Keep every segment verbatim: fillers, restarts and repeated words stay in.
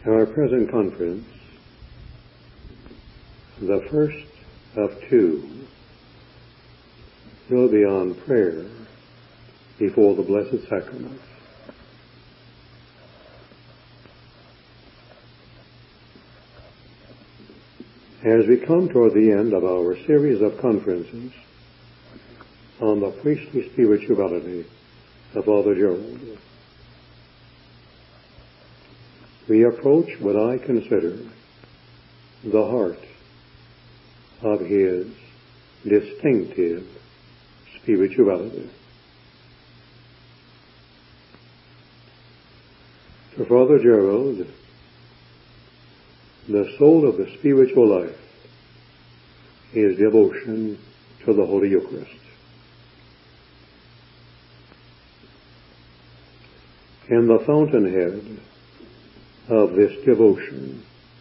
Our present conference, the first of two, will be on prayer before the Blessed Sacrament. As we come toward the end of our series of conferences on the priestly spirituality of Father Gerald, we approach what I consider the heart of his distinctive spirituality. For Father Gerald, the soul of the spiritual life is devotion to the Holy Eucharist. And the fountainhead of this devotion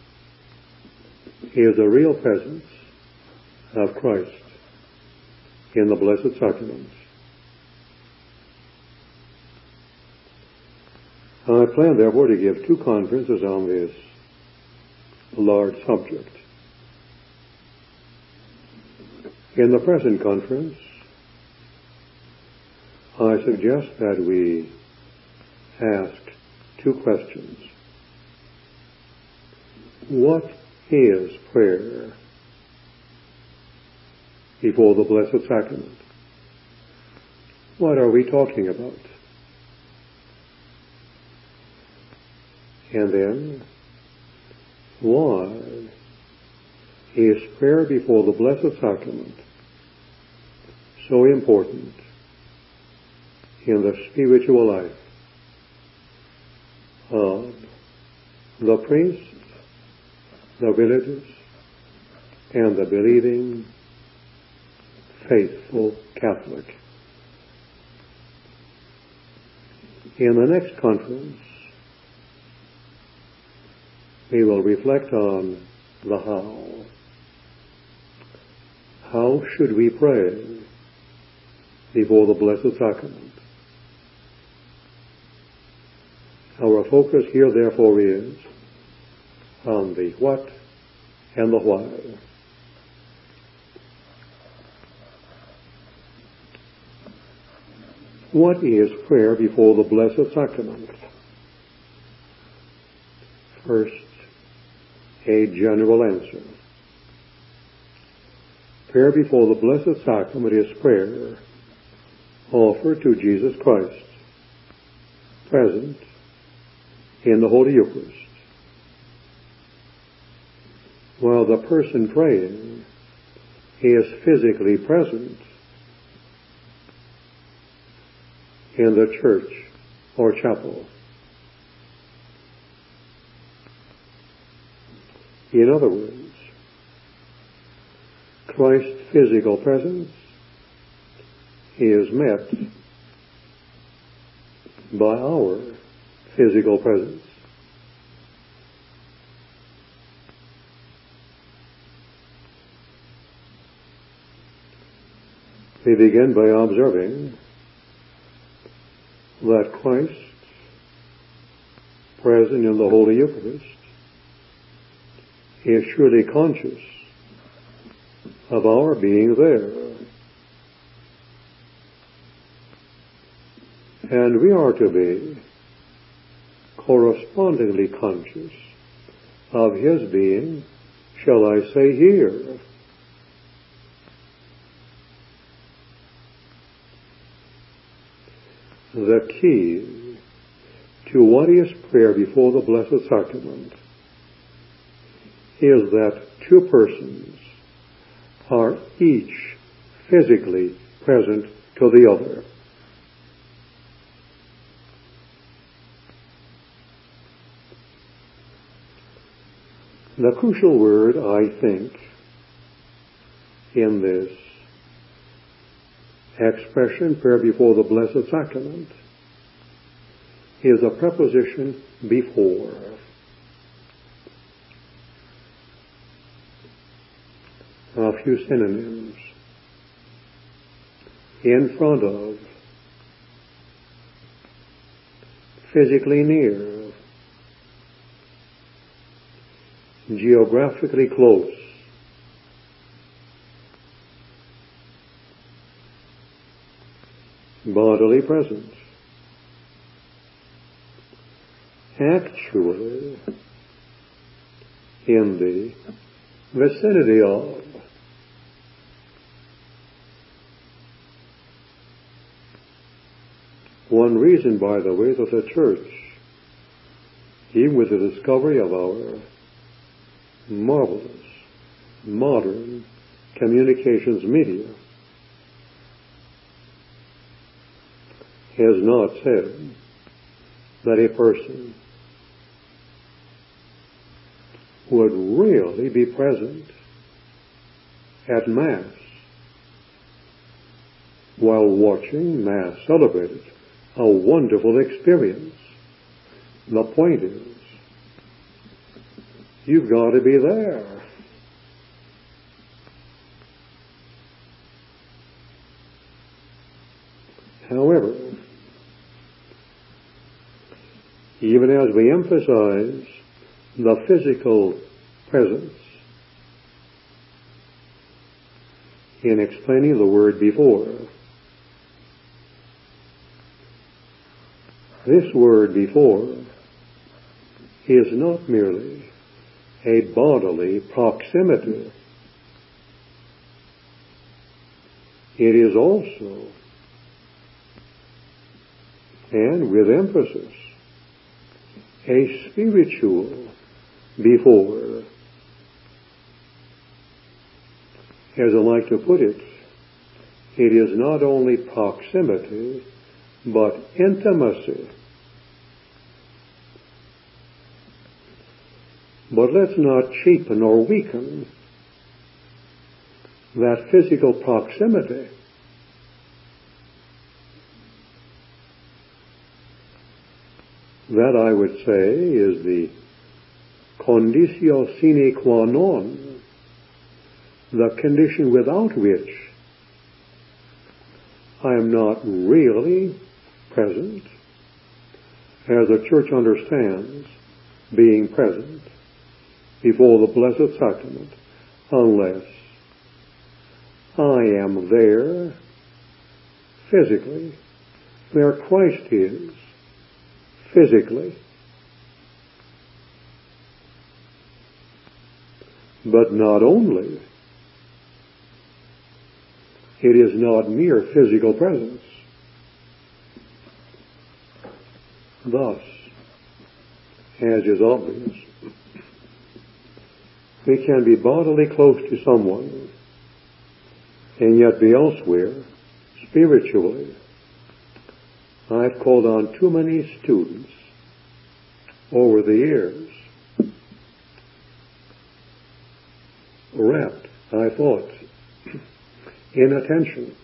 is the real presence of Christ in the Blessed Sacraments. I plan, therefore, to give two conferences on this large subject. In the present conference, I suggest that we ask two questions. What is prayer before the Blessed Sacrament? What are we talking about? And then, why is prayer before the Blessed Sacrament so important in the spiritual life of the priest, the religious, and the believing, faithful Catholic? In the next conference, we will reflect on the how. How should we pray before the Blessed Sacrament? Our focus here, therefore, is on the what and the why. What is prayer before the Blessed Sacrament? First, a general answer. Prayer before the Blessed Sacrament is prayer offered to Jesus Christ, present in the Holy Eucharist. While the person praying is physically present in the church or chapel. In other words, Christ's physical presence is met by our physical presence. We begin by observing that Christ, present in the Holy Eucharist, is surely conscious of our being there. And we are to be correspondingly conscious of his being, shall I say, here. The key to what is prayer before the Blessed Sacrament is that two persons are each physically present to the other. The crucial word, I think, in this expression, prayer before the Blessed Sacrament, is a preposition before. A few synonyms. In front of, physically near, geographically close. Bodily presence. Actually in the vicinity of. One reason, by the way, that the church, even with the discovery of our marvelous, modern communications media, has not said that a person would really be present at Mass while watching Mass celebrated. A wonderful experience. The point is, you've got to be there. However, even as we emphasize the physical presence in explaining the word before, this word before is not merely a bodily proximity. It is also, and with emphasis, a spiritual before. As I like to put it, it is not only proximity, but intimacy. But let's not cheapen or weaken that physical proximity. That, I would say, is the conditio sine qua non, the condition without which I am not really present, as the Church understands being present before the Blessed Sacrament, unless I am there physically, where Christ is physically. But not only, it is not mere physical presence. Thus, as is obvious, we can be bodily close to someone and yet be elsewhere spiritually. I've called on too many students over the years, wrapped, I thought, in attention.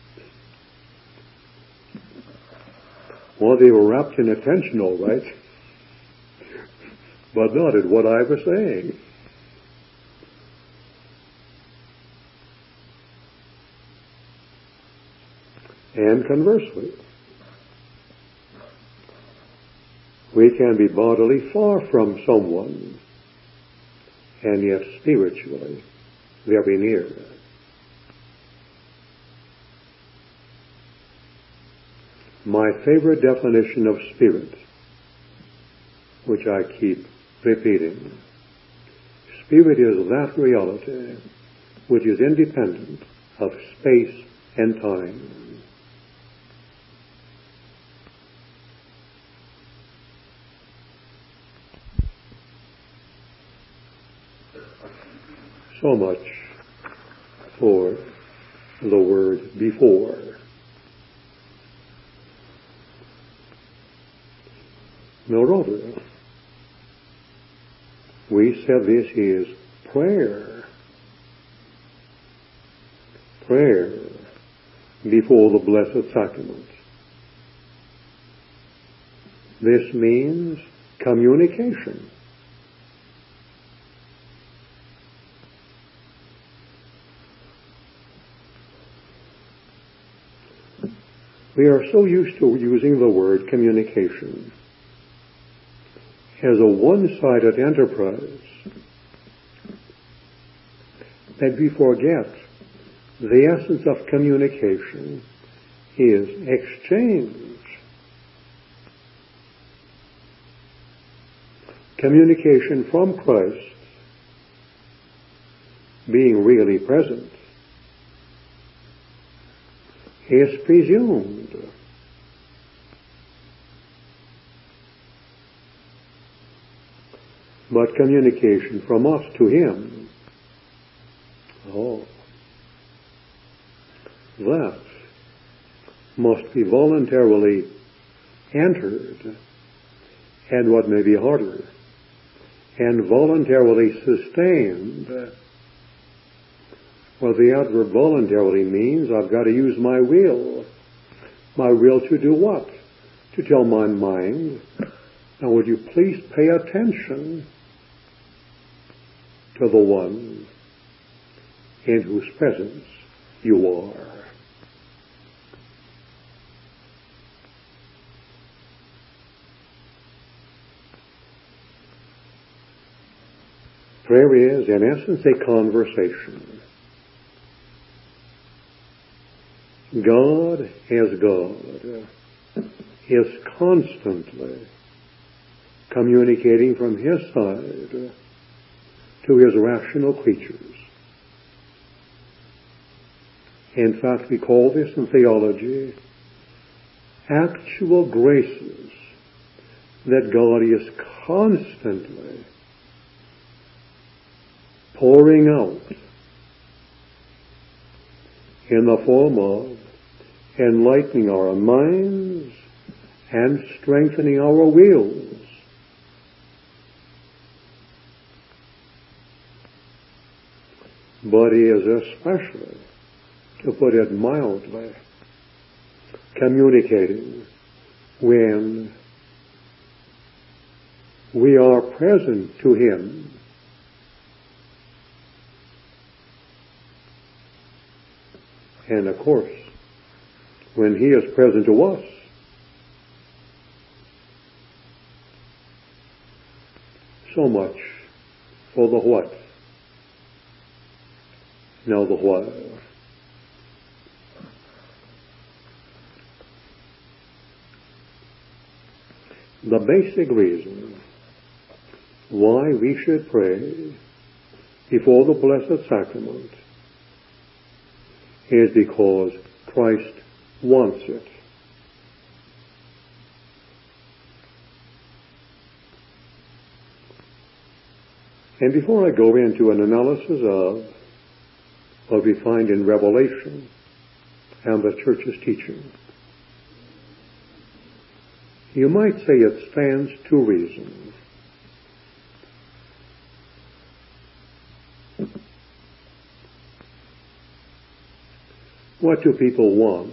Well, they were wrapped in attention, all right, but not in what I was saying. And conversely, we can be bodily far from someone and yet spiritually very near. My favorite definition of spirit, which I keep repeating, spirit is that reality which is independent of space and time. So much for the word before. Moreover, we said this is prayer. Prayer before the Blessed Sacrament. This means communication. We are so used to using the word communication as a one-sided enterprise that we forget the essence of communication is exchange. Communication from Christ, being really present, is presumed. But communication from us to Him, oh, that must be voluntarily entered, and what may be harder, and voluntarily sustained. Well, the adverb voluntarily means I've got to use my will. My will to do what? To tell my mind, now would you please pay attention to the one in whose presence you are. Prayer is, in essence, a conversation. God, as God, is constantly communicating from His side to His rational creatures. In fact, we call this in theology actual graces that God is constantly pouring out in the form of enlightening our minds and strengthening our wills. But He is especially, to put it mildly, communicating when we are present to Him. And of course, when He is present to us, so much for the what. Now the while. The basic reason why we should pray before the Blessed Sacrament is because Christ wants it. And before I go into an analysis of what we find in Revelation and the Church's teaching, you might say it stands to reason. What do people want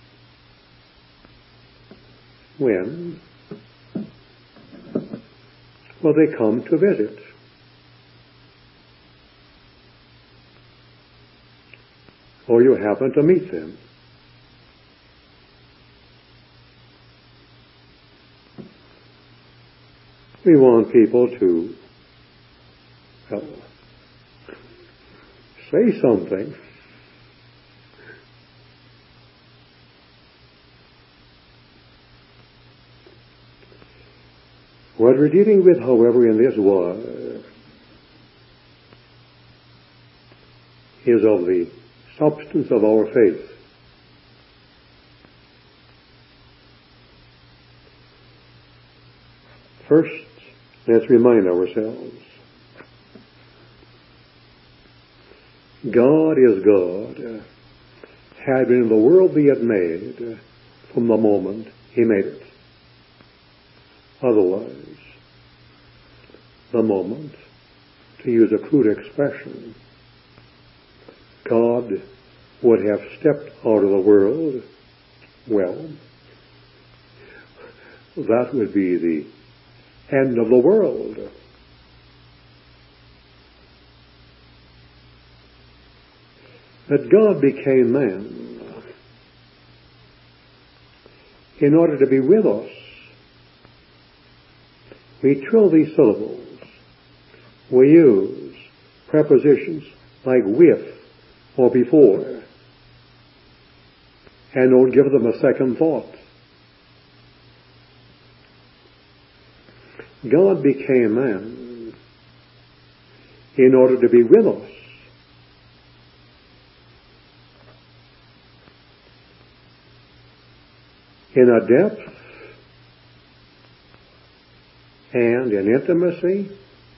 when, well, they come to visit? Or you happen to meet them. We want people to, well, say something. What we're dealing with, however, in this war is of the substance of our faith. First, let's remind ourselves, God is God, had been in the world He had made from the moment He made it. Otherwise, the moment, to use a crude expression, God would have stepped out of the world, well, that would be the end of the world. That God became man in order to be with us. We trill these syllables. We use prepositions like with or before, and don't give them a second thought. God became man in order to be with us. In a depth and in intimacy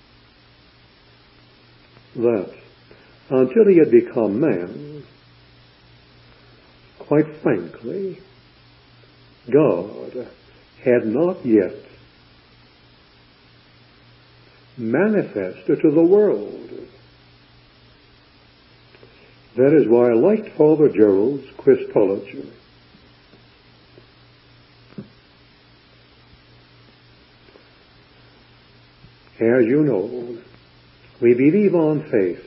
that until he had become man, quite frankly, God had not yet manifested to the world. That is why I liked Father Gerald's Christology. As you know, we believe on faith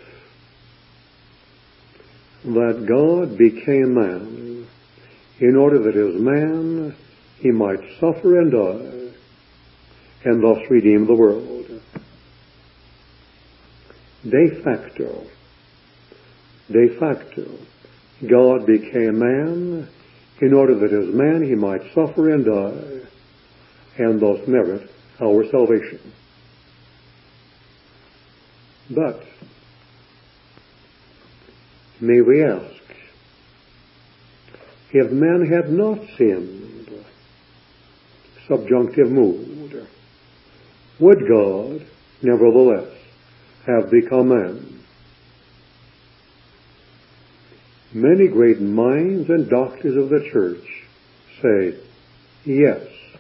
that God became man in order that as man he might suffer and die and thus redeem the world. De facto, de facto, God became man in order that as man he might suffer and die and thus merit our salvation. But, may we ask, if man had not sinned, subjunctive mood, would God, nevertheless, have become man? Many great minds and doctors of the church say, yes.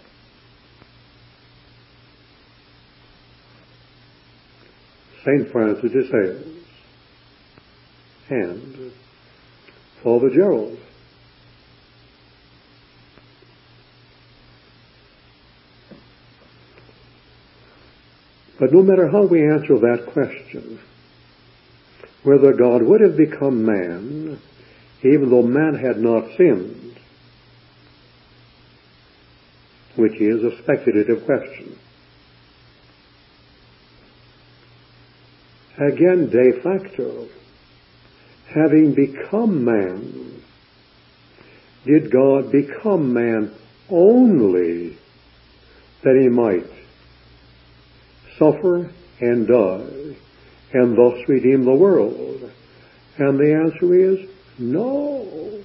Saint Francis de Sales and Father Gerald. But no matter how we answer that question, whether God would have become man, even though man had not sinned, which is a speculative question, again, de facto, having become man, did God become man only that he might suffer and die and thus redeem the world? And the answer is no.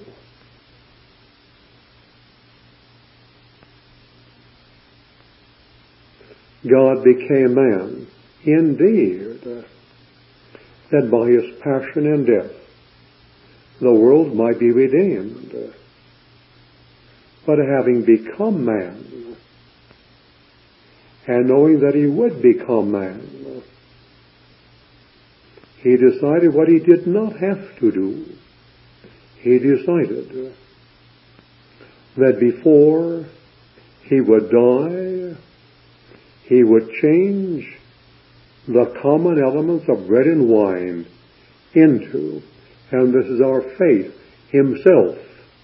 God became man, indeed, that by his passion and death the world might be redeemed. But having become man, and knowing that he would become man, he decided what he did not have to do. He decided that before he would die, he would change the common elements of bread and wine into, and this is our faith, himself.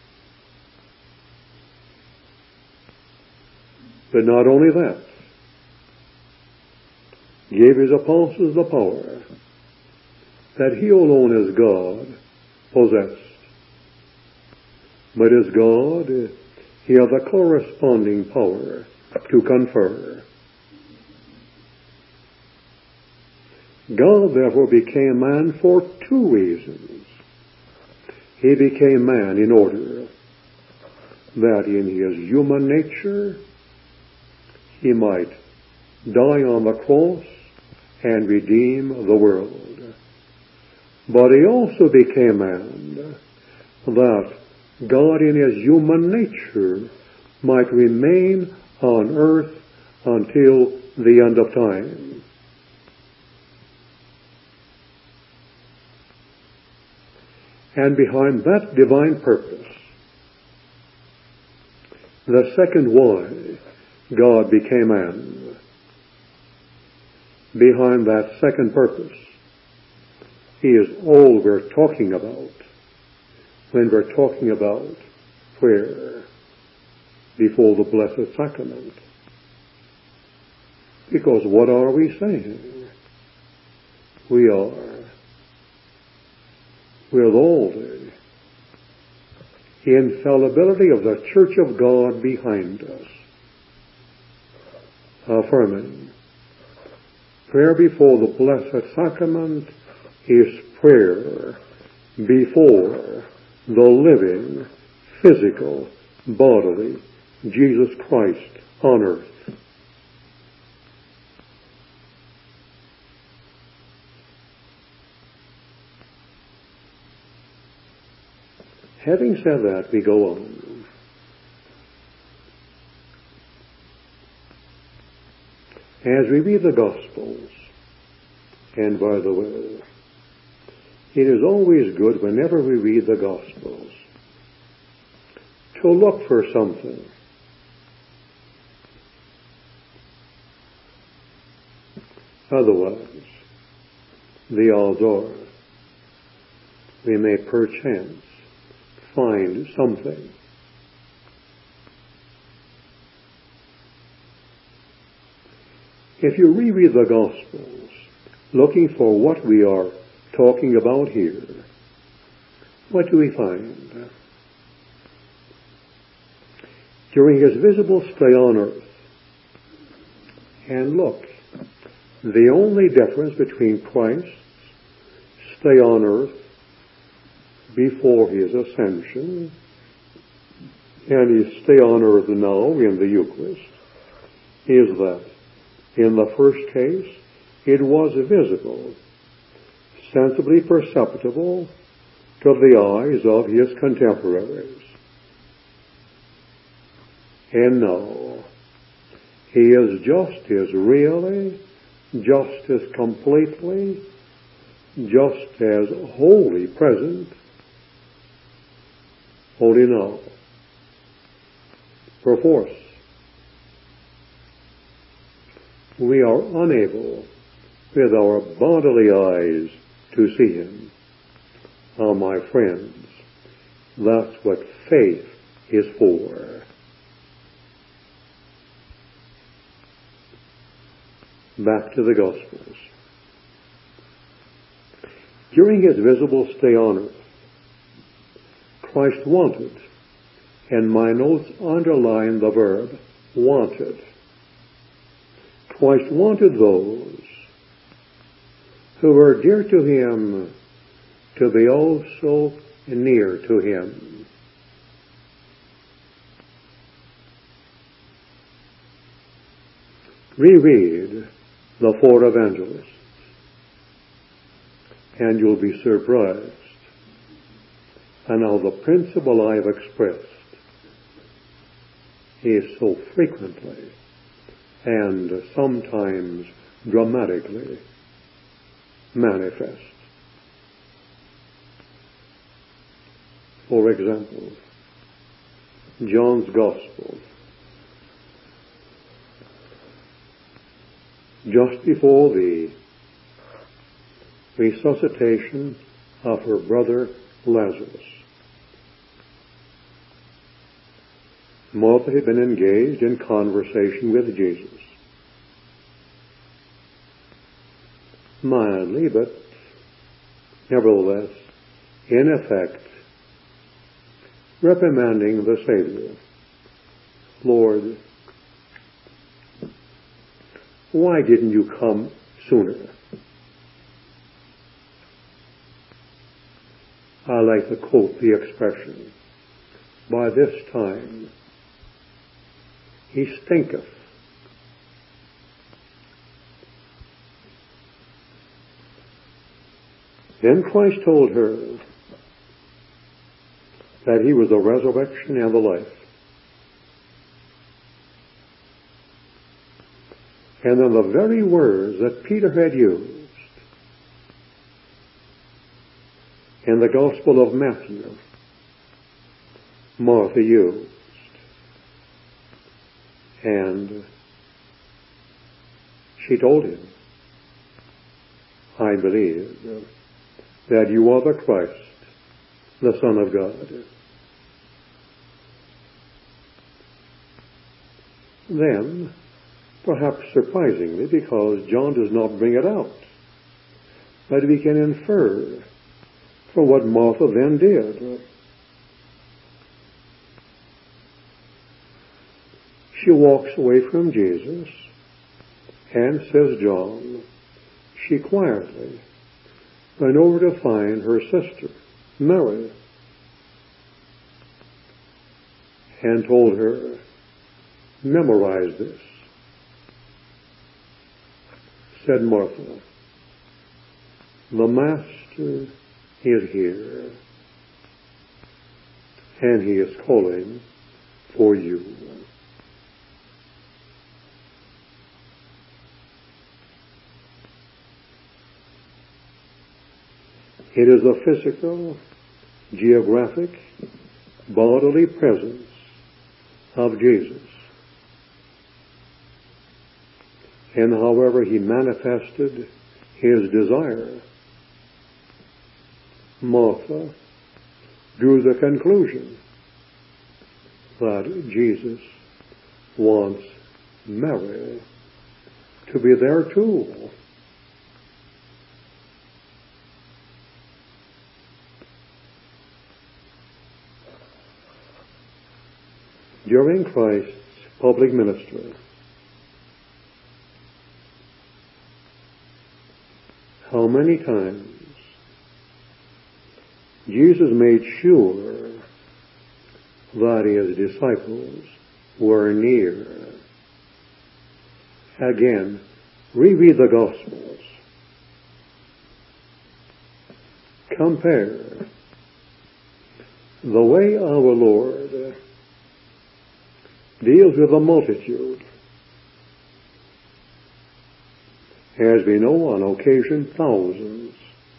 But not only that, gave his apostles the power that he alone as God possessed. But as God, he had the corresponding power to confer. God therefore became man for two reasons. He became man in order that in his human nature he might die on the cross and redeem the world. But he also became man that God in his human nature might remain on earth until the end of time. And behind that divine purpose, the second why God became man, behind that second purpose is all we're talking about when we're talking about prayer before the Blessed Sacrament. Because what are we saying? We are with all the infallibility of the Church of God behind us, affirming prayer before the Blessed Sacrament is prayer before the living, physical, bodily Jesus Christ on earth. Having said that, we go on. As we read the Gospels, and by the way, it is always good whenever we read the Gospels to look for something. Otherwise, the odds are we may perchance find something. If you reread the Gospels, looking for what we are talking about here, what do we find? During his visible stay on earth, and look, the only difference between Christ's stay on earth before his ascension and his stay on earth now in the Eucharist is that in the first case it was visible, sensibly perceptible to the eyes of his contemporaries. And now he is just as really, just as completely, just as wholly present only now, perforce. We are unable with our bodily eyes to see him. Oh, my friends, that's what faith is for. Back to the Gospels. During his visible stay on earth, Christ wanted, and my notes underline the verb wanted. Christ wanted those who were dear to him to be also near to him. Reread the four evangelists, and you'll be surprised and how the principle I've expressed is so frequently and sometimes dramatically manifest. For example, John's Gospel, just before the resuscitation of her brother Lazarus, Martha had been engaged in conversation with Jesus. Mildly, but nevertheless, in effect, reprimanding the Savior. Lord, why didn't you come sooner? I like to quote the expression, by this time he stinketh. Then Christ told her that he was the resurrection and the life. And then the very words that Peter had used in the Gospel of Matthew, Martha used. And she told him, I believe that you are the Christ, the Son of God. Then, perhaps surprisingly, because John does not bring it out, but we can infer So what Martha then did, she walks away from Jesus, and, says John, she quietly went over to find her sister, Mary, and told her, memorize this. Said Martha, the Master is here, and he is calling for you. It is the physical, geographic, bodily presence of Jesus. And however he manifested his desire, Martha drew the conclusion that Jesus wants Mary to be there too. During Christ's public ministry, how many times Jesus made sure that his disciples were near. Again, reread the Gospels. Compare the way our Lord deals with the multitude. As we know, on occasion, thousands.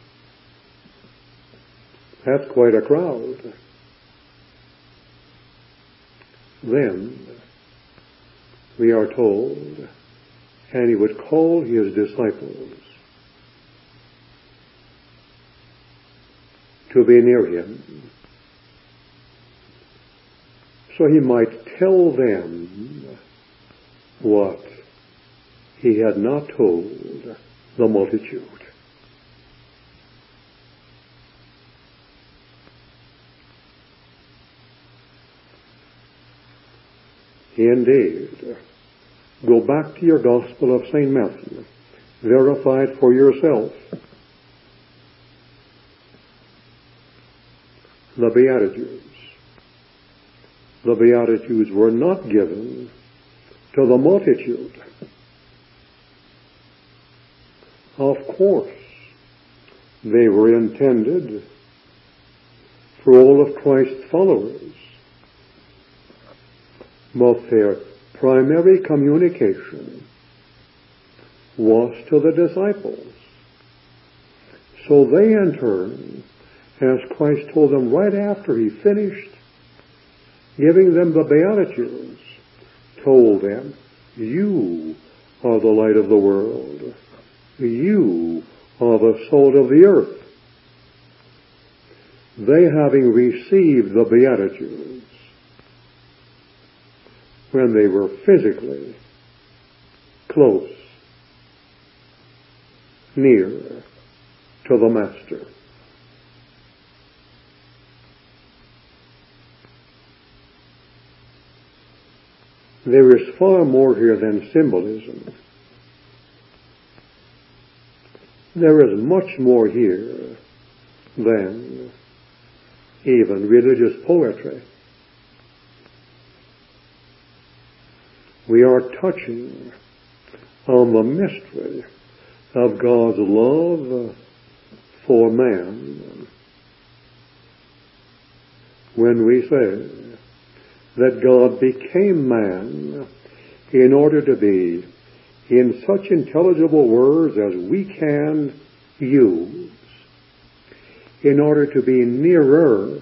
That's quite a crowd. Then, we are told, and he would call his disciples to be near him, so he might tell them what he had not told the multitude. Indeed, go back to your Gospel of Saint Matthew. Verify it for yourself. The Beatitudes. The Beatitudes were not given to the multitude. Of course, they were intended for all of Christ's followers, but their primary communication was to the disciples. So they, in turn, as Christ told them right after he finished giving them the Beatitudes, told them, you are the light of the world. You are the salt of the earth. They, having received the Beatitudes, when they were physically close, near to the Master. There is far more here than symbolism. There is much more here than even religious poetry. We are touching on the mystery of God's love for man when we say that God became man in order to be, in such intelligible words as we can use, in order to be nearer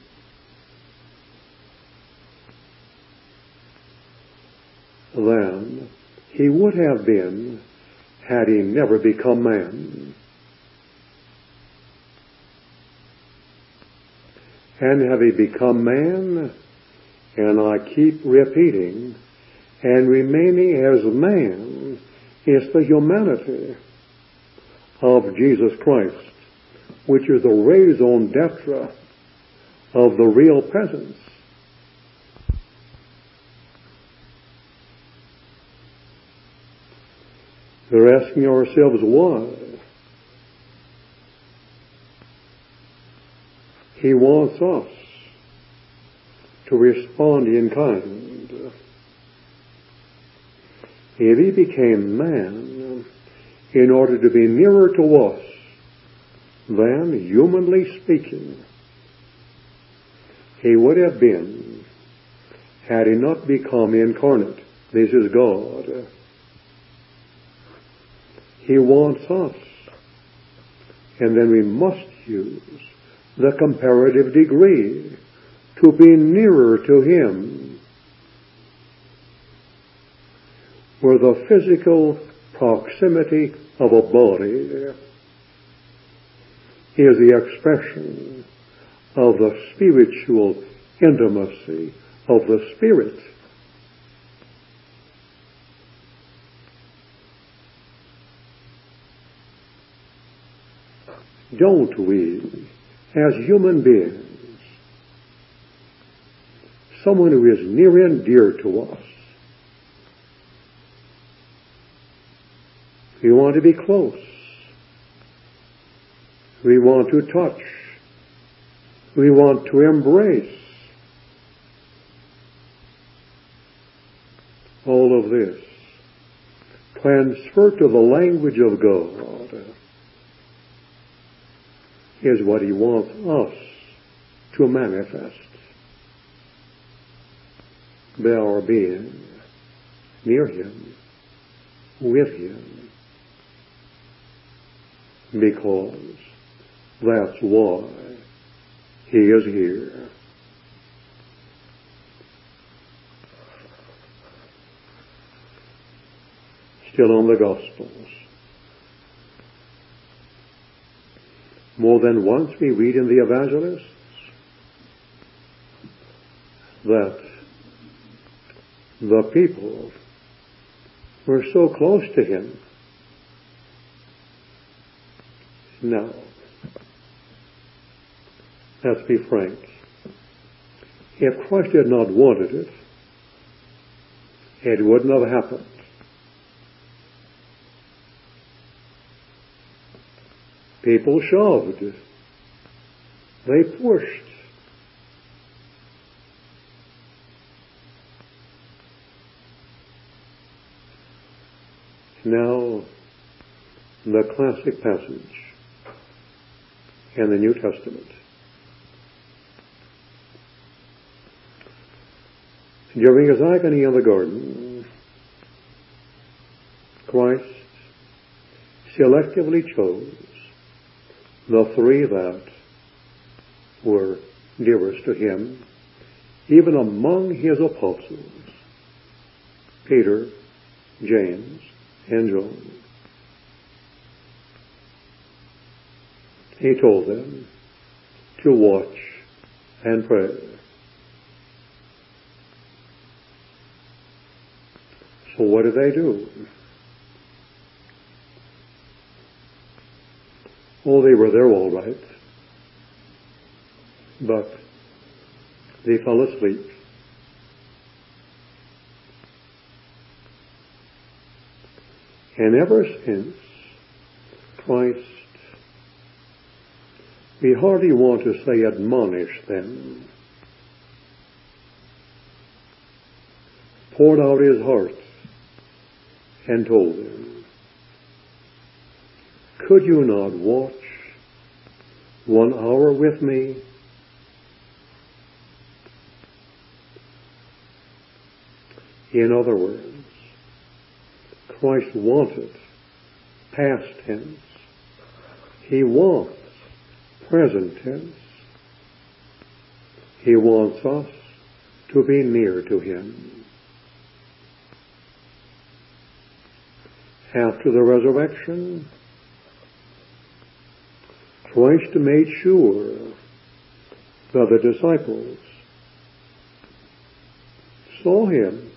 than he would have been had he never become man. And have he become man, and I keep repeating, and remaining as man is the humanity of Jesus Christ, which is the raison d'etre of the real presence. We're asking ourselves why. He wants us to respond in kind. If he became man in order to be nearer to us, then, humanly speaking, he would have been had he not become incarnate. This is God. He wants us, and then we must use the comparative degree to be nearer to him, where the physical proximity of a body is the expression of the spiritual intimacy of the Spirit. Don't we, as human beings, someone who is near and dear to us, we want to be close. We want to touch. We want to embrace. All of this transferred to the language of God is what he wants us to manifest by our being near him, with him, because that's why he is here. Still on the Gospels. More than once we read in the evangelists that the people were so close to him. Now, let's be frank. If Christ had not wanted it, it wouldn't have happened. People shoved. They pushed. Now, the classic passage in the New Testament. During his agony in the garden, Christ selectively chose the three that were dearest to him, even among his apostles, Peter, James, and John. He told them to watch and pray. So what did they do? Oh, they were there all right, but they fell asleep. And ever since, Christ, we hardly want to say admonish them, poured out his heart and told them, could you not watch one hour with me? In other words, Christ wanted past tense. He wants present tense. He wants us to be near to him. After the resurrection, Christ made sure that the disciples saw him,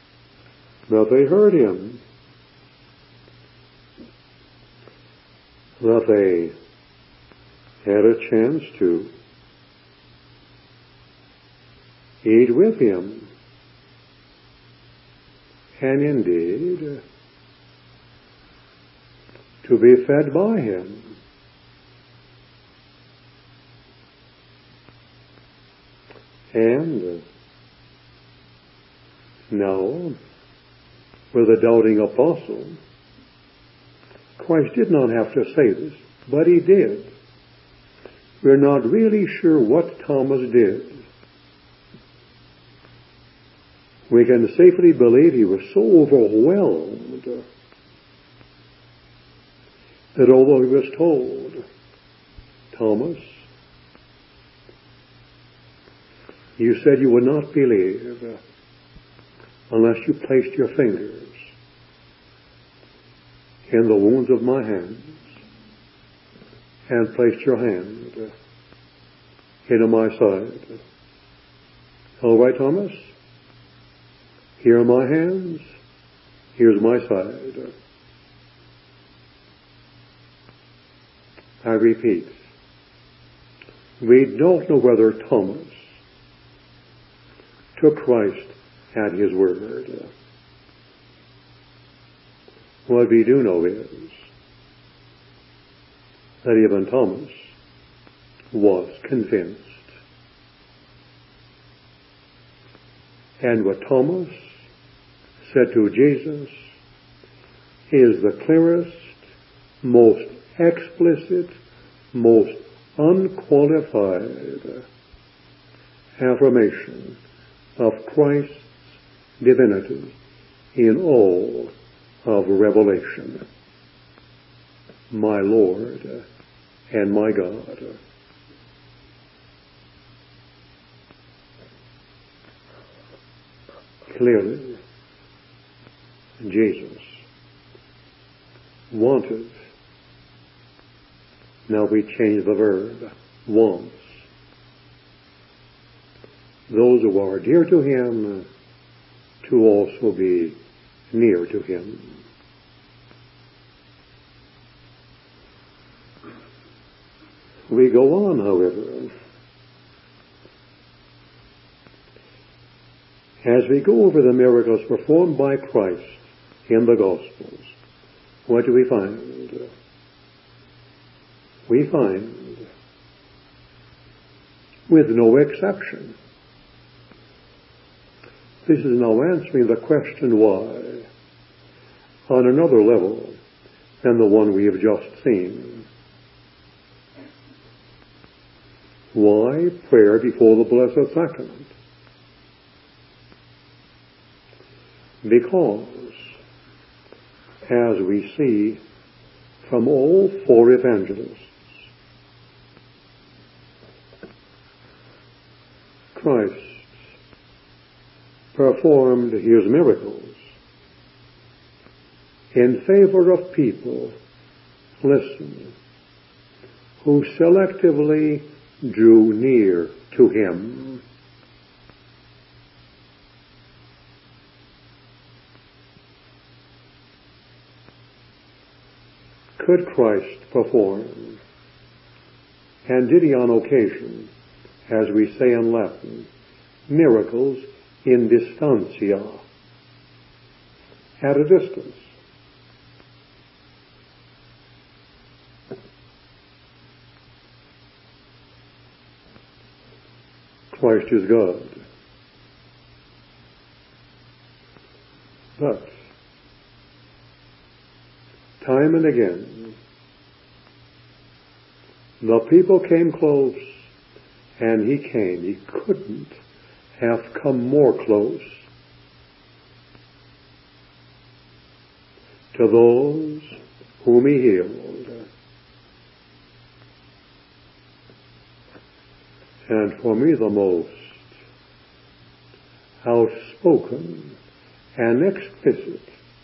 that they heard him. that they had a chance to eat with him, and indeed to be fed by him. And now, with the doubting apostle, Christ did not have to say this, but he did. We're not really sure what Thomas did. We can safely believe he was so overwhelmed that although he was told, Thomas, you said you would not believe unless you placed your fingers in the wounds of my hands and placed your hand into my side. All right, Thomas? Here are my hands. Here's my side. I repeat, we don't know whether Thomas took Christ at his word. What we do know is that even Thomas was convinced. And what Thomas said to Jesus is the clearest, most explicit, most unqualified affirmation of Christ's divinity in all of Revelation. My Lord and my God. Clearly, Jesus wanted. Now we change the verb, wants. Those who are dear to him to also be near to him. We go on, however. As we go over the miracles performed by Christ in the Gospels, what do we find? We find, with no exception, this is now answering the question why on another level than the one we have just seen. Why prayer before the Blessed Sacrament? Because, as we see from all four evangelists, Christ performed his miracles in favor of people, listen, who selectively drew near to him. Could Christ perform, and did he on occasion, as we say in Latin, miracles in distantia, at a distance? Christ is God. But, time and again, the people came close, and he came. He couldn't have come more close to those whom he healed. And for me, the most outspoken and explicit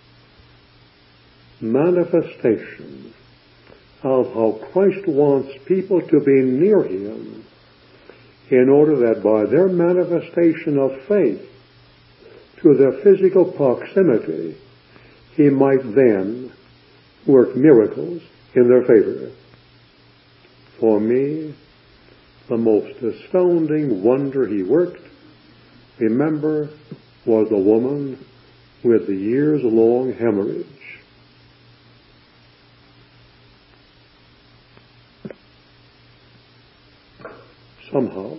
manifestation of how Christ wants people to be near him in order that by their manifestation of faith to their physical proximity, he might then work miracles in their favor. For me, the most astounding wonder he worked, remember, was the woman with the years-long hemorrhage. Somehow,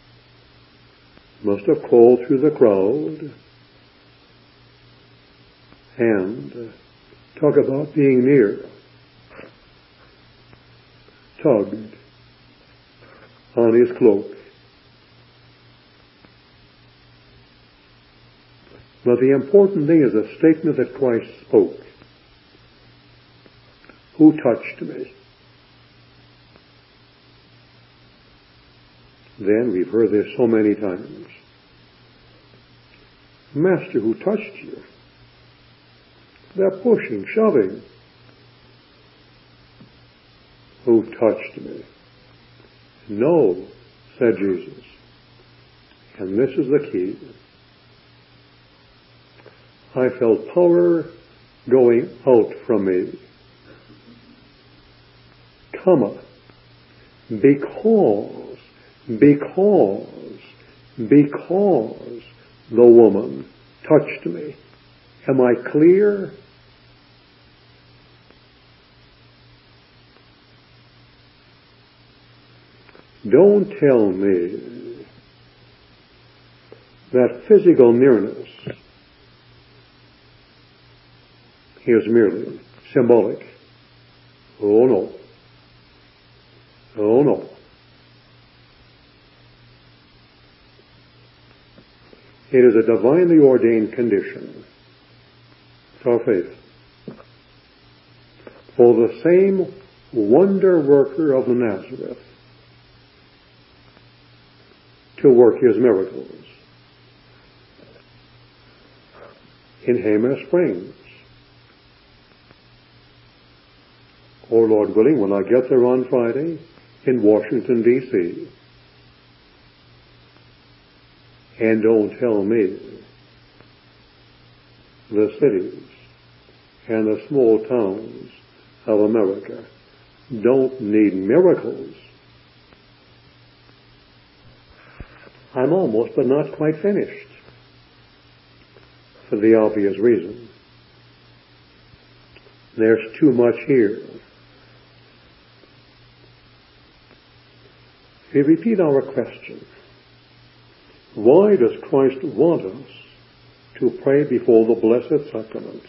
must have crawled through the crowd, and talk about being near, tugged on his cloak. But the important thing is the statement that Christ spoke. Who touched me? Then, we've heard this so many times. Master, who touched you? They're pushing, shoving. Who touched me? No, said Jesus. And this is the key. I felt power going out from me. Comma. Because, because, because the woman touched me. Am I clear? Don't tell me that physical nearness is merely symbolic. Oh no. Oh no. It is a divinely ordained condition. It's our faith. For the same wonder worker of Nazareth to work his miracles in Hamath Springs. Or, Lord willing, when I get there on Friday, in Washington, D C And don't tell me the cities and the small towns of America don't need miracles. I'm almost but not quite finished, for the obvious reason. There's too much here. We repeat our question. Why does Christ want us to pray before the Blessed Sacrament?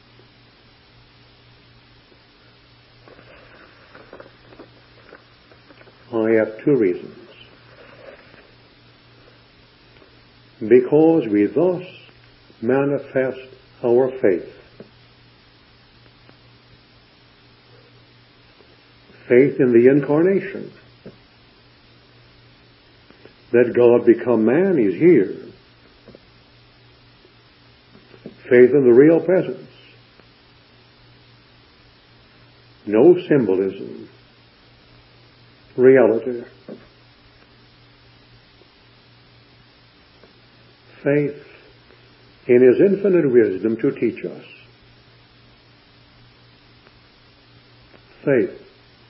I have two reasons. Because we thus manifest our faith. Faith in the Incarnation. That God become man is here. Faith in the real presence. No symbolism. Reality. Faith in His infinite wisdom to teach us. Faith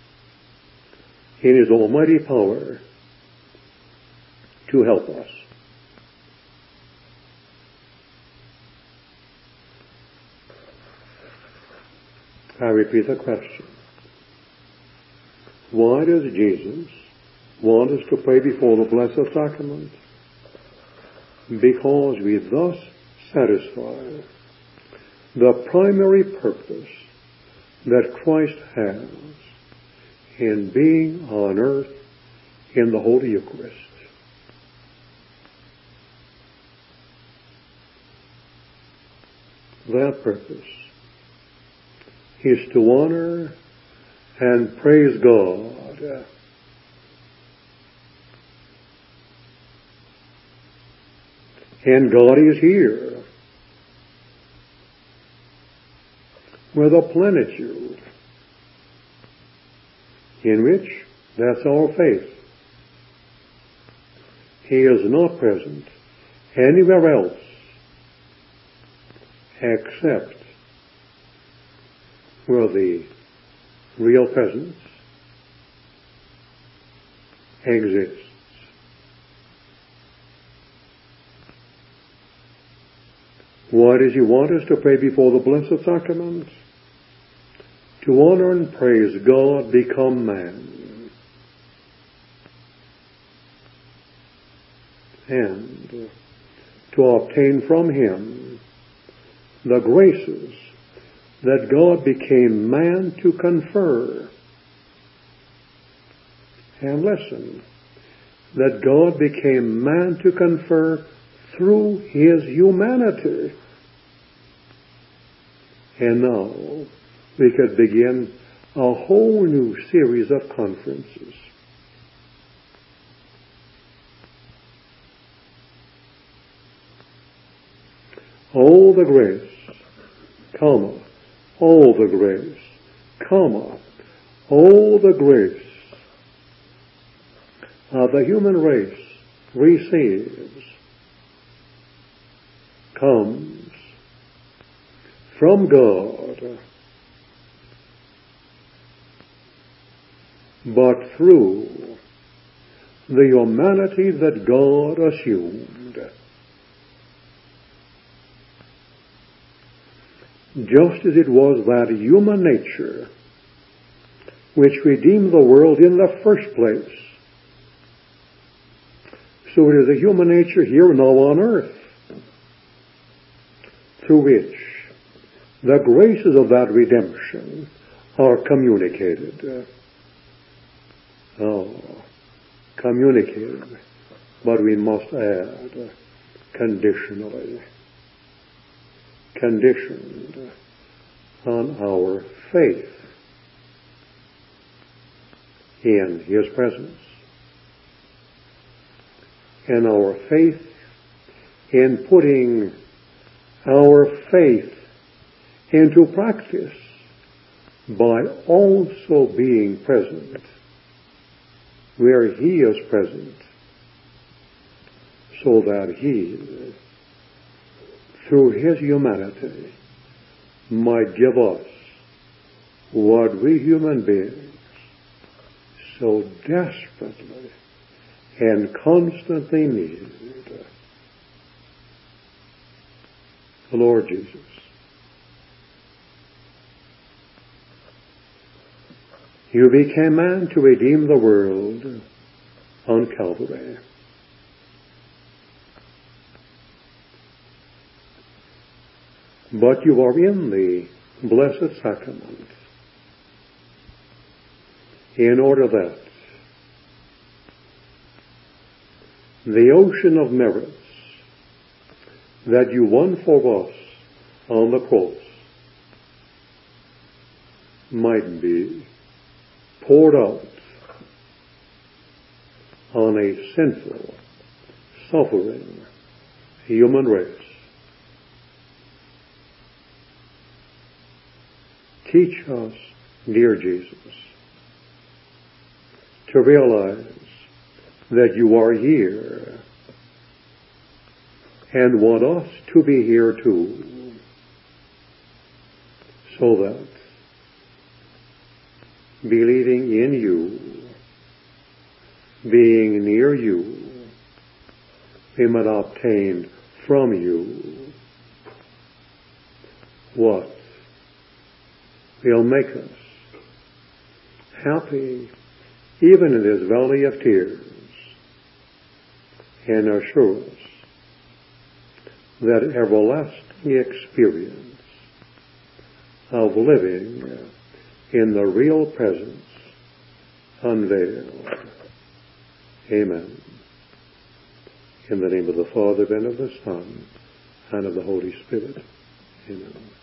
in His almighty power to help us. I repeat the question. Why does Jesus want us to pray before the Blessed Sacrament? Because we thus satisfy the primary purpose that Christ has in being on earth in the Holy Eucharist. That purpose is to honor and praise God and God is here with a plenitude in which that's our faith. He is not present anywhere else except where the real presence, exists. Why does he want us to pray before the Blessed Sacrament? To honor and praise God become man, and to obtain from him the graces that God became man to confer. And listen, that God became man to confer through his humanity. And now we could begin a whole new series of conferences. All the grace, comma, all the grace, comma, all the grace of the human race receives comes from God, but through the humanity that God assumed. Just as it was that human nature which redeemed the world in the first place, so it is a human nature here now on earth, through which the graces of that redemption are communicated. Oh, communicated, but we must add conditionally. Conditioned on our faith in his presence, and our faith in putting our faith into practice by also being present where he is present, so that he, through his humanity, might give us what we human beings so desperately and constantly need. The Lord Jesus. You became man to redeem the world on Calvary. But you are in the Blessed Sacrament in order that the ocean of merits that you won for us on the cross might be poured out on a sinful, suffering human race. Teach us, dear Jesus, to realize that you are here and want us to be here too, so that, believing in you, being near you, we might obtain from you what will make us happy even in this valley of tears, and assure us that everlasting experience of living in the real presence unveiled. Amen. In the name of the Father, and of the Son, and of the Holy Spirit. Amen.